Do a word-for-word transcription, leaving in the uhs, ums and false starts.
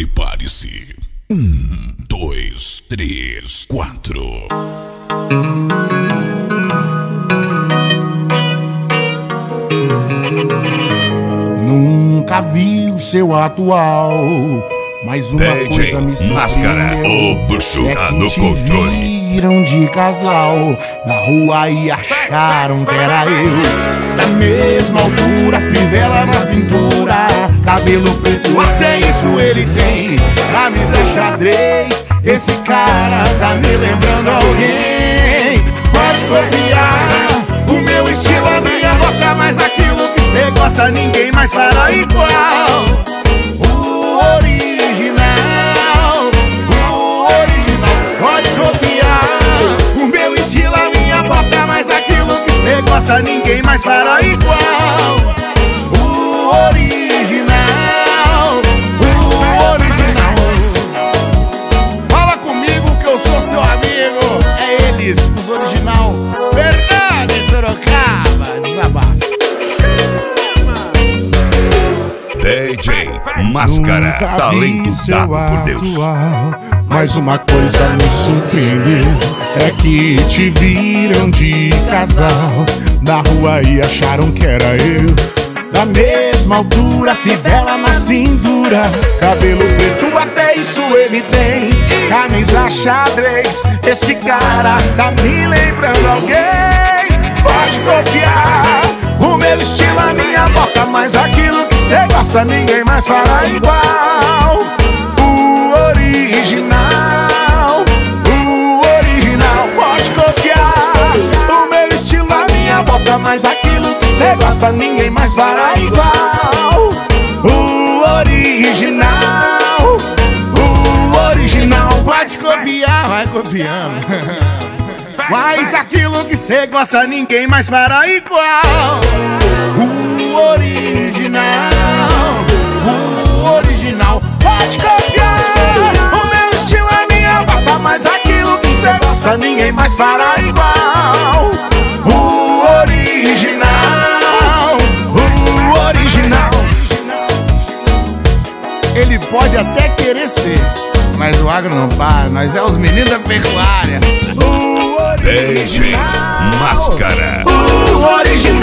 Prepare-se. Um, dois, três, quatro. Nunca vi o seu atual, mas uma D J coisa me surpreendeu. Máscara, o bruxo é tá que no te controle. viram de casal na rua e acharam que era eu. Da mesma altura, fivela na cintura, cabelo preto, até isso ele tem. Camisa xadrez, esse cara tá me lembrando alguém. Pode copiar o meu estilo, a minha boca, mas aquilo que cê gosta ninguém mais fará igual. O original, o original. Pode copiar o meu estilo, a minha boca, mas aquilo que cê gosta ninguém mais fará igual. O original, o original. Fala comigo que eu sou seu amigo. É eles, os original. Verdade, Sorocaba, desabafo. D J Máscara, Nunca talento vi seu dado por Deus. atual, mas uma coisa me surpreendeu, é que te viram de casal na rua e acharam que era eu. Da mesma altura, fivela na cintura, cabelo preto, até isso ele tem. Camisa xadrez, esse cara tá me lembrando alguém. Pode copiar o meu estilo, a minha boca, mas aquilo que cê gosta ninguém mais fará igual. O original, o original. Pode copiar o meu estilo, a minha boca, mas aquilo que cê gosta ninguém mais fará igual. O original, o original. Pode copiar, vai copiando. Mas aquilo que cê gosta ninguém mais fará igual. O original, o original. Pode copiar o meu estilo, a minha boca, mas aquilo que cê gosta ninguém mais fará igual. O original, o original. Ele pode até querer ser, mas o agro não para, nós é os meninos da pecuária. D J Máscara. O original.